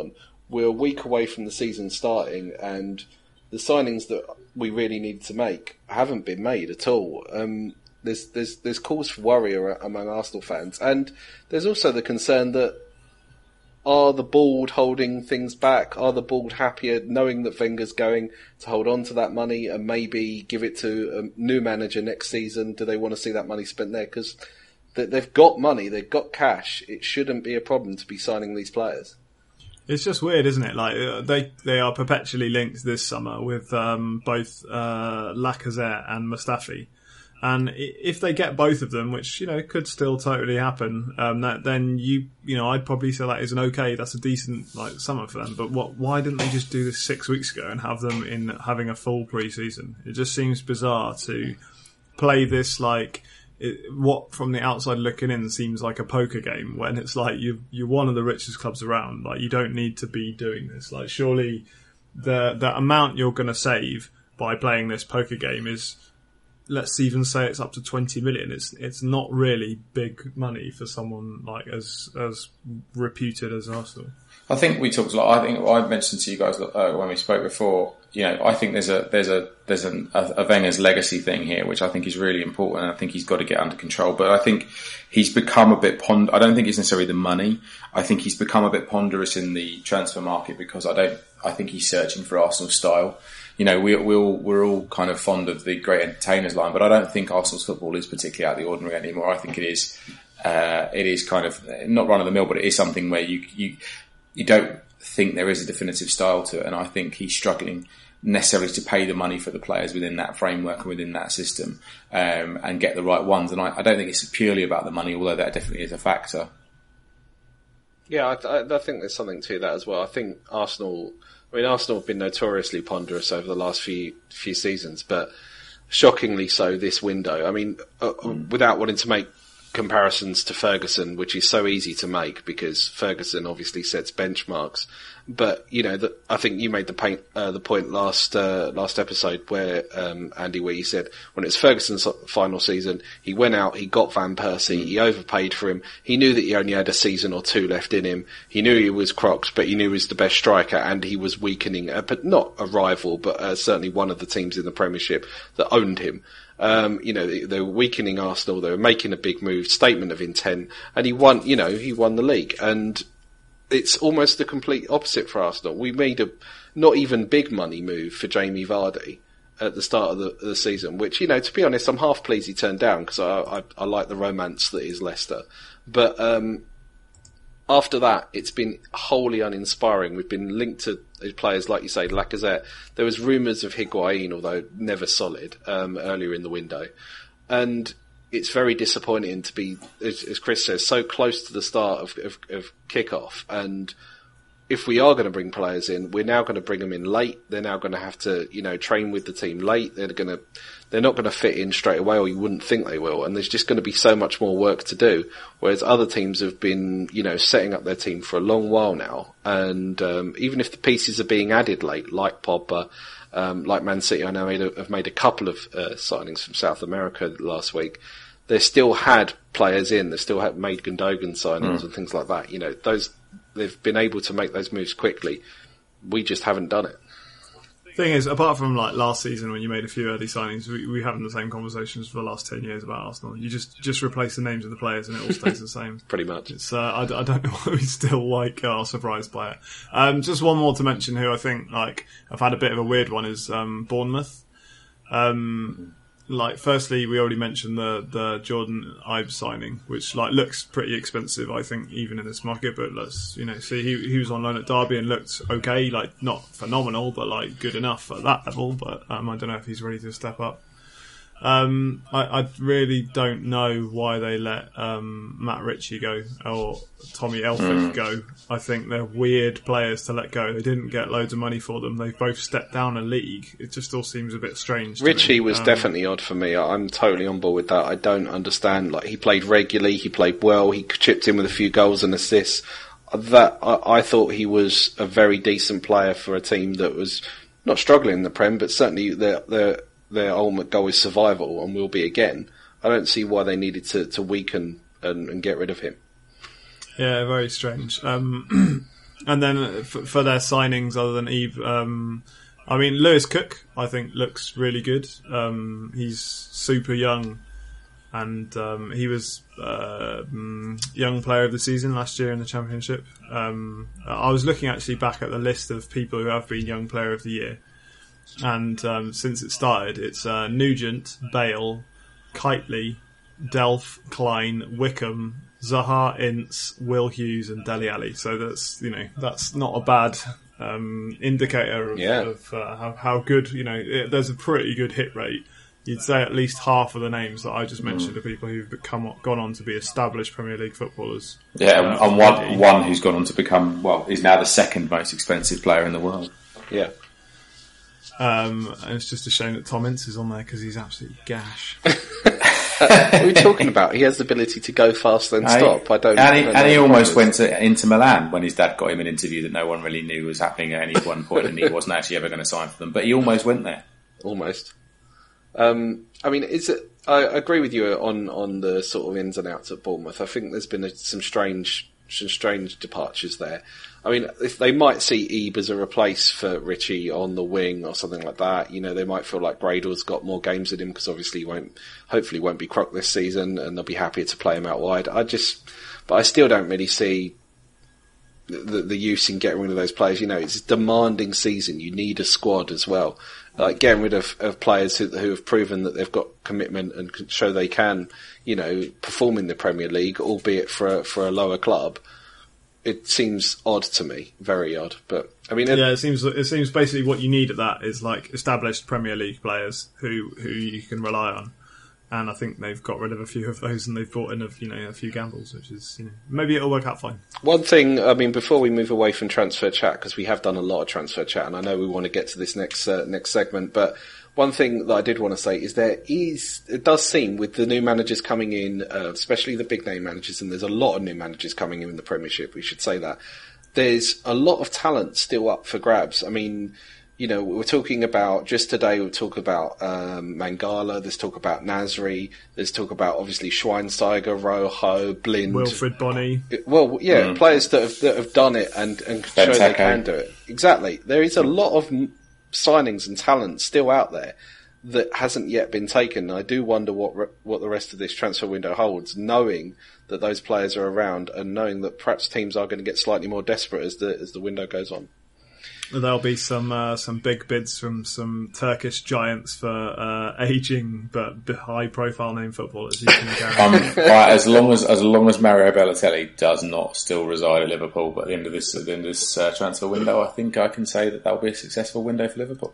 we're a week away from the season starting, and the signings that we really need to make haven't been made at all. There's cause for worry among Arsenal fans, and there's also the concern that, are the board holding things back? Are the board happier knowing that Wenger's going to hold on to that money and maybe give it to a new manager next season? Do they want to see that money spent there? Because they've got money, they've got cash. It shouldn't be a problem to be signing these players. It's just weird, isn't it? Like they are perpetually linked this summer with both Lacazette and Mustafi. And if they get both of them, which, could still totally happen, then I'd probably say that is that's a decent summer for them. But why didn't they just do this 6 weeks ago and have them in having a full pre-season? It just seems bizarre to play this what from the outside looking in seems like a poker game, when it's like you're one of the richest clubs around. Like, you don't need to be doing this. Like, surely the amount you're going to save by playing this poker game is, let's even say it's up to 20 million. It's not really big money for someone as reputed as Arsenal. I think we talked a lot. I think I mentioned to you guys when we spoke before. I think there's a Wenger's legacy thing here, which I think is really important. And I think he's got to get under control. But I think he's become a bit I don't think it's necessarily the money. I think he's become a bit ponderous in the transfer market because I think he's searching for Arsenal style. We're all kind of fond of the great entertainers line, but I don't think Arsenal's football is particularly out of the ordinary anymore. I think it is kind of not run of the mill, but it is something where you don't think there is a definitive style to it. And I think he's struggling necessarily to pay the money for the players within that framework and within that system, and get the right ones. And I don't think it's purely about the money, although that definitely is a factor. Yeah, I think there's something to that as well. I think Arsenal have been notoriously ponderous over the last few seasons, but shockingly so this window. I mean, without wanting to make comparisons to Ferguson, which is so easy to make because Ferguson obviously sets benchmarks. But I think you made the point last episode where Andy, where you said when it was Ferguson's final season, he went out, he got Van Persie, he overpaid for him. He knew that he only had a season or two left in him. He knew he was crocked, but he knew he was the best striker, and he was weakening, but not a rival, but certainly one of the teams in the Premiership that owned him. They were weakening Arsenal. They were making a big move, statement of intent, and he won. He won the league, and it's almost the complete opposite for Arsenal. We made a not even big money move for Jamie Vardy at the start of the season, which, to be honest, I'm half pleased he turned down because I like the romance that is Leicester. But after that, it's been wholly uninspiring. We've been linked to players like you say, Lacazette. There was rumours of Higuain, although never solid, earlier in the window, and it's very disappointing to be, as Chris says, so close to the start of kick-off. And if we are going to bring players in, we're now going to bring them in late. They're now going to have to, train with the team late. They're not going to fit in straight away, or you wouldn't think they will. And there's just going to be so much more work to do. Whereas other teams have been, setting up their team for a long while now. And even if the pieces are being added late, like Pogba, like Man City, I know have made a couple of signings from South America last week. They still had players in. They still had made Gundogan signings and things like that. They've been able to make those moves quickly. We just haven't done it. Thing is, apart from last season when you made a few early signings, we haven't the same conversations for the last 10 years about Arsenal. You just replace the names of the players and it all stays the same. Pretty much. It's I don't know why we still are surprised by it. Just one more to mention who I think I've had a bit of a weird one is Bournemouth. Firstly, we already mentioned the Jordan Ibe signing, which looks pretty expensive, I think, even in this market. But let's see. He was on loan at Derby and looked okay, not phenomenal, but good enough at that level. But I don't know if he's ready to step up. I really don't know why they let Matt Ritchie go or Tommy Elphick go. I think they're weird players to let go. They didn't get loads of money for them. They've both stepped down a league. It just all seems a bit strange. Ritchie was definitely odd for me. I'm totally on board with that. I don't understand. He played regularly. He played well. He chipped in with a few goals and assists. I thought he was a very decent player for a team that was not struggling in the Prem, but certainly their ultimate goal is survival and will be again. I don't see why they needed to weaken and get rid of him. Yeah, very strange. And then for their signings, other than Eve, I mean, Lewis Cook, I think, looks really good. He's super young, and he was young player of the season last year in the Championship. I was looking actually back at the list of people who have been young player of the year, and since it started, it's Nugent, Bale, Kitely, Delph, Klein, Wickham, Zaha, Ince, Will Hughes, and Dele Alli. So that's not a bad indicator of how good. There's a pretty good hit rate. You'd say at least half of the names that I just mentioned are people who've gone on to be established Premier League footballers. Yeah, and one who's gone on to become, is now the second most expensive player in the world. Yeah. And it's just a shame that Tom Ince is on there because he's absolutely gash. What are we talking about? He has the ability to go faster and stop. And he almost went to Inter Milan when his dad got him an interview that no one really knew was happening at any one point, and he wasn't actually ever going to sign for them. But he almost went there. Almost. I mean, I agree with you on the sort of ins and outs at Bournemouth. I think there's been some strange departures there. I mean, if they might see Ebe as a replace for Richie on the wing or something like that. They might feel like Bradle's got more games in him because obviously hopefully won't be crocked this season, and they'll be happier to play him out wide. But I still don't really see the use in getting rid of those players. It's a demanding season. You need a squad as well. Like getting rid of players who have proven that they've got commitment and can show they can, perform in the Premier League, albeit for a lower club. It seems odd to me, very odd. But I mean, it seems basically what you need at that is like established Premier League players who you can rely on. And I think they've got rid of a few of those, and they've brought in a few gambles, which is maybe it'll work out fine. One thing, I mean, before we move away from transfer chat, because we have done a lot of transfer chat, and I know we want to get to this next segment, but one thing that I did want to say is it does seem with the new managers coming in, especially the big name managers, and there's a lot of new managers coming in the Premiership. We should say that there's a lot of talent still up for grabs. I mean, we're talking about, just today we'll talk about Mangala, there's talk about Nasri, there's talk about obviously Schweinsteiger, Rojo, Blind. Wilfred Bonny. Players that have done it and show they can do it. Exactly. There is a lot of signings and talent still out there that hasn't yet been taken. I do wonder what the rest of this transfer window holds, knowing that those players are around and knowing that perhaps teams are going to get slightly more desperate as the window goes on. There'll be some big bids from some Turkish giants for aging but high profile name footballers. You can guarantee. As long as Mario Balotelli does not still reside at Liverpool, but at the end of this transfer window, I think I can say that will be a successful window for Liverpool.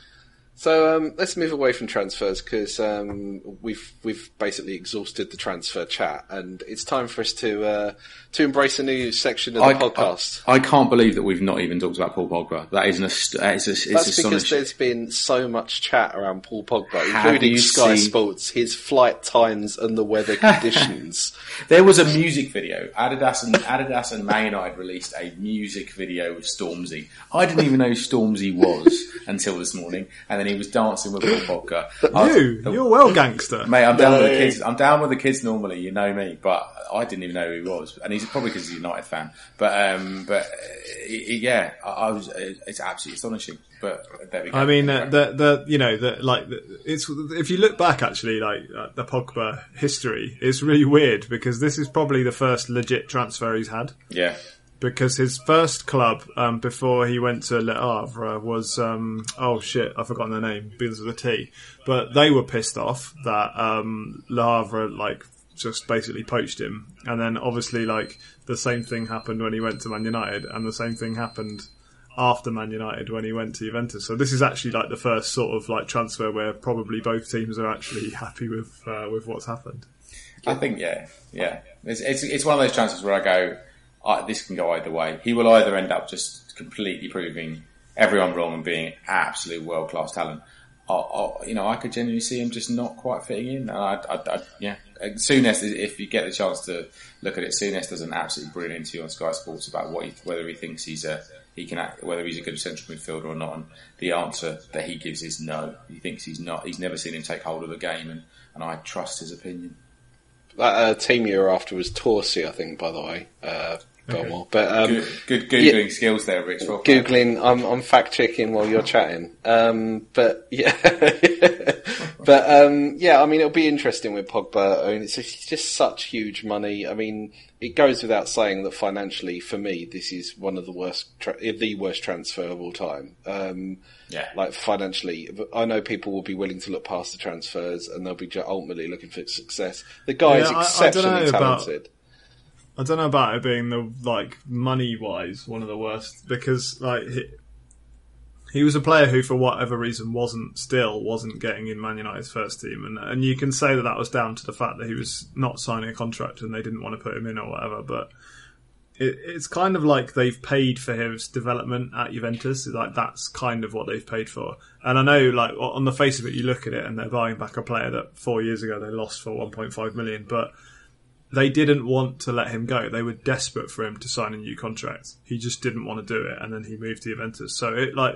So let's move away from transfers because we've basically exhausted the transfer chat, and it's time for us to embrace a new section of the podcast. I can't believe that we've not even talked about Paul Pogba. That's because there's been so much chat around Paul Pogba, including Sky Sports, his flight times and the weather conditions. There was a music video. Adidas and Man United released a music video with Stormzy. I didn't even know who Stormzy was until this morning, and then he was dancing with Paul Pogba. You're well gangster, mate. I'm down with the kids. I'm down with the kids normally, you know me, but I didn't even know who he was, and he's probably because he's a United fan. It's absolutely astonishing. But there we go. I mean, if you look back actually, the Pogba history, it's really weird because this is probably the first legit transfer he's had. Yeah. Because his first club, before he went to Le Havre, was, I've forgotten their name, begins with a T. But they were pissed off that, Le Havre, just basically poached him. And then obviously, the same thing happened when he went to Man United, and the same thing happened after Man United when he went to Juventus. So this is actually, the first sort of, transfer where probably both teams are actually happy with what's happened. I think, yeah. It's one of those transfers where I go, this can go either way. He will either end up just completely proving everyone wrong and being absolute world-class talent. I could genuinely see him just not quite fitting in. Souness, if you get the chance to look at it, Souness does an absolutely brilliant interview on Sky Sports about whether he thinks whether he's a good central midfielder or not. And the answer that he gives is no. He thinks he's not. He's never seen him take hold of a game, and I trust his opinion. That team you were after was Torsi, I think, by the way. Belmore. But good googling skills there, Rich. Well, googling, I'm fact checking while you're chatting. But yeah, I mean, it'll be interesting with Pogba. I mean, it's just such huge money. I mean, it goes without saying that financially, for me, this is one of the worst transfer of all time. Like financially, I know people will be willing to look past the transfers and they'll be ultimately looking for success. The guy is exceptionally talented. I don't know about it being money wise one of the worst, because he was a player who, for whatever reason, wasn't getting in Man United's first team, and you can say that was down to the fact that he was not signing a contract and they didn't want to put him in or whatever. But it's kind of like they've paid for his development at Juventus. Like, that's kind of what they've paid for. And I know, like, on the face of it, you look at it and they're buying back a player that 4 years ago they lost for 1.5 million, but they didn't want to let him go. They were desperate for him to sign a new contract. He just didn't want to do it, and then he moved to Juventus. So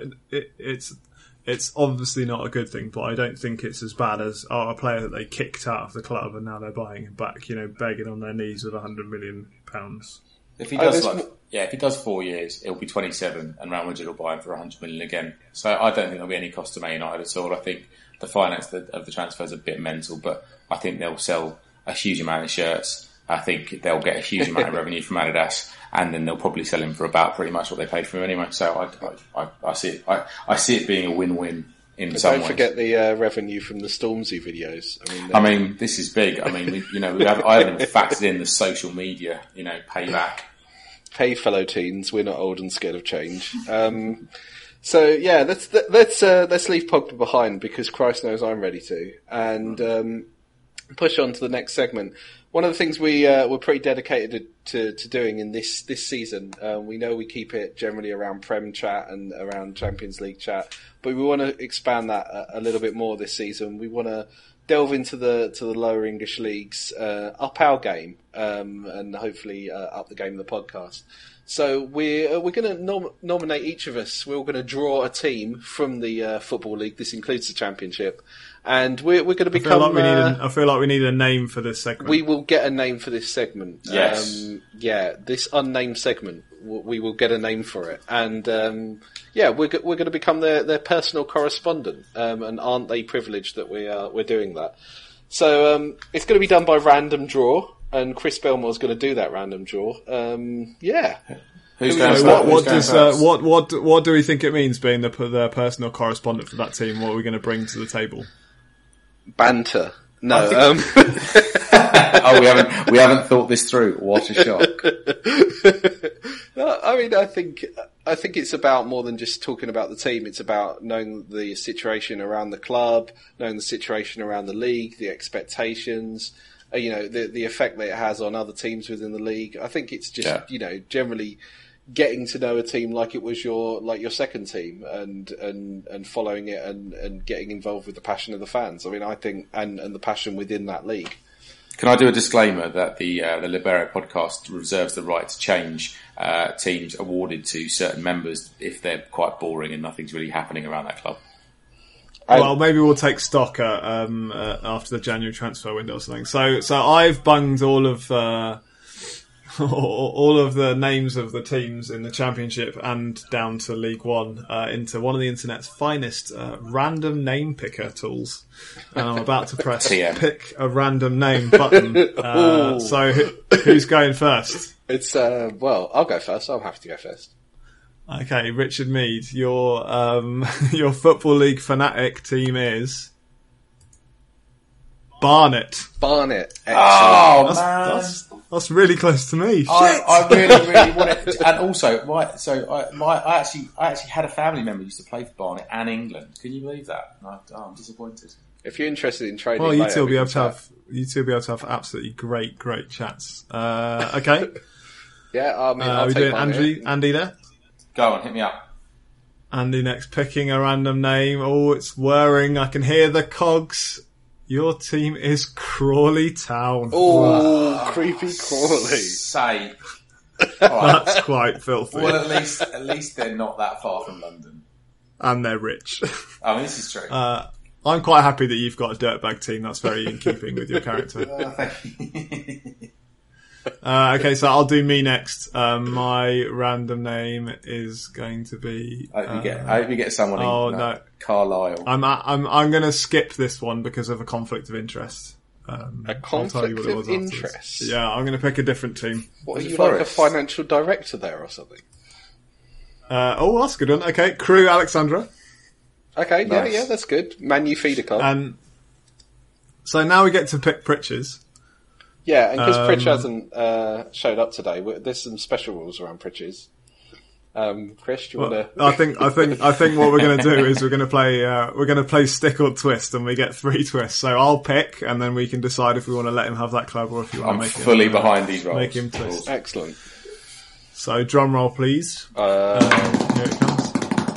it's obviously not a good thing, but I don't think it's as bad as a player that they kicked out of the club and now they're buying him back, begging on their knees with £100 million. If he does if he does 4 years, it'll be 27, and Real Madrid will buy him for 100 million again. So I don't think there'll be any cost to Man United at all. I think the finance of the transfer is a bit mental, but I think they'll sell a huge amount of shirts. I think they'll get a huge amount of revenue from Adidas, and then they'll probably sell him for about pretty much what they paid for him anyway. So I see it being a win-win in some ways. Don't forget the revenue from the Stormzy videos. I mean, this is big. I mean, I haven't factored in the social media, payback. Hey, fellow teens, we're not old and scared of change. So yeah, let's leave Pogba behind, because Christ knows I'm ready to, and push on to the next segment. One of the things we're pretty dedicated to doing in this season, we know we keep it generally around Prem chat and around Champions League chat, but we want to expand that a little bit more this season. We want to delve into the lower English leagues, up our game, and hopefully up the game of the podcast. So we're going to nominate each of us. We're going to draw a team from the Football League. This includes the Championship. And we're going to become... I feel like we need a name for this segment. We will get a name for this segment. Yes. This unnamed segment, we will get a name for it. And we're going to become their personal correspondent. And aren't they privileged that we're doing that? So it's going to be done by random draw, and Chris Belmore's going to do that random draw. Who's going first? What do we think it means being the personal correspondent for that team? What are we going to bring to the table? Banter. No. Oh, we haven't thought this through. What a shock. No, I mean, I think it's about more than just talking about the team. It's about knowing the situation around the club, knowing the situation around the league, the expectations, the effect that it has on other teams within the league. I think it's just, generally getting to know a team like it was your second team, and following it and getting involved with the passion of the fans. I mean, I think, and the passion within that league. Can I do a disclaimer that the Libero podcast reserves the right to change teams awarded to certain members if they're quite boring and nothing's really happening around that club? Well, maybe we'll take stock after the January transfer window or something. So I've bunged all of the names of the teams in the Championship and down to League One into one of the internet's finest random name picker tools, and I'm about to press pick a random name button. So who's going first? It's I'll go first. I'm happy to go first. Okay, Richard Mead, your Football League fanatic team is Barnet. Excellent. Oh, man. That's really close to me. I really, really want it. And also, I actually had a family member who used to play for Barnet and England. Can you believe that? I'm disappointed. If you're interested in trading, you two will be able to have absolutely great chats. Okay. Yeah, I mean, I'll take doing Andy there? Go on, hit me up. Andy next, picking a random name. Oh, it's whirring. I can hear the cogs. Your team is Crawley Town. Oh, creepy Crawley. Say. That's quite filthy. Well, at least they're not that far from London. And they're rich. Oh, this is true. I'm quite happy that you've got a dirtbag team. That's very in keeping with your character. Thank you. Okay, so I'll do me next. My random name is going to be. I hope you get someone. No, Carlisle. I'm going to skip this one because of a conflict of interest. A conflict of interest? Yeah, I'm going to pick a different team. What, are you like a financial director there or something? That's a good one. Okay, Crewe Alexandra. Okay, Nice. yeah, that's good. Man U feeder club. And so now we get to pick Pritch's. Yeah, and because Pritch hasn't showed up today, there's some special rules around Pritch's. Chris, do you want to? I think what we're going to do is we're going to play stick or twist, and we get 3 twists. So I'll pick, and then we can decide if we want to let him have that club or if you want I'm to make fully him, behind these roles. Make him twist. Excellent. So drum roll, please. Here it comes.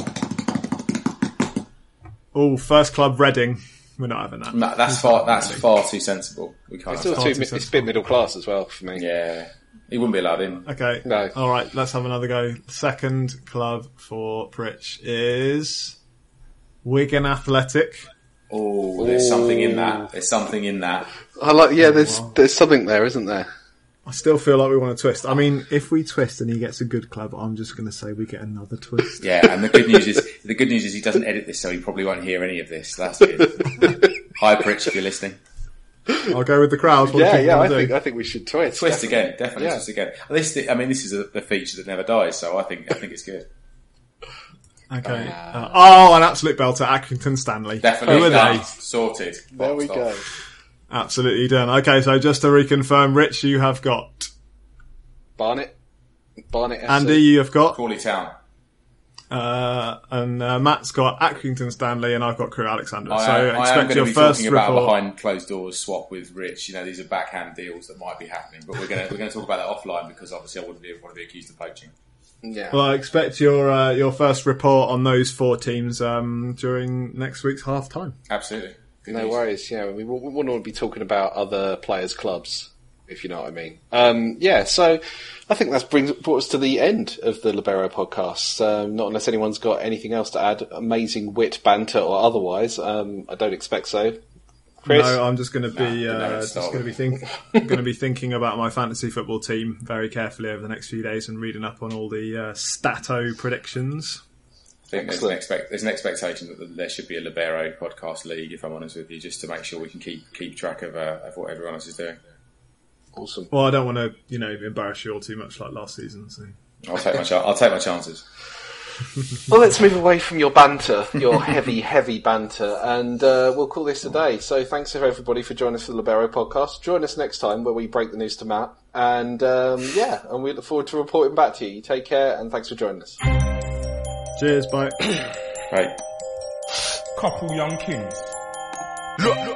First club, Reading. We're not having that. No, that's far too sensible. We can't. It's a bit middle class as well for me. Yeah, he wouldn't be allowed in. Okay. No. All right, let's have another go. Second club for Pritch is Wigan Athletic. Oh, there's something in that. There's something in that. I like. Yeah, there's something there, isn't there? I still feel like we want to twist. I mean, if we twist and he gets a good club, I'm just going to say we get another twist. Yeah, and the good news is he doesn't edit this, so he probably won't hear any of this. That's good. Hi, Pritch, if you're listening. I'll go with the crowd. I think we should twist. Twist again, definitely twist again. This is a feature that never dies, so I think it's good. Okay. An absolute belter, Accrington Stanley. Definitely. Who are they? Sorted. There we go. Absolutely done. Okay, so just to reconfirm, Rich, you have got Barnet FC. Andy, you have got Crawley Town. And Matt's got Accrington Stanley, and I've got Crewe Alexandra. So I am expect going to your be first talking about report. behind closed doors swap with Rich. You know, these are backhand deals that might be happening, but we're going to talk about that offline because obviously I wouldn't want to be accused of poaching. Yeah. Well, I expect your first report on those 4 teams during next week's half time. Absolutely. No worries. Yeah, we wouldn't want to be talking about other players' clubs, if you know what I mean. So I think that's brought us to the end of the Libero podcast. Not unless anyone's got anything else to add, amazing wit, banter, or otherwise. I don't expect so. Chris? No, I'm just going to be thinking about my fantasy football team very carefully over the next few days and reading up on all the Stato predictions. I think there's an expectation that there should be a Libero podcast league, if I'm honest with you, just to make sure we can keep track of what everyone else is doing. Awesome. Well, I don't want to, embarrass you all too much like last season. So I'll take my chances. Well, let's move away from your banter, your heavy banter, and we'll call this a day. So thanks to everybody for joining us for the Libero podcast. Join us next time where we break the news to Matt, and and we look forward to reporting back to you. You take care, and thanks for joining us. Cheers, bye. Right. Couple young kings. Look.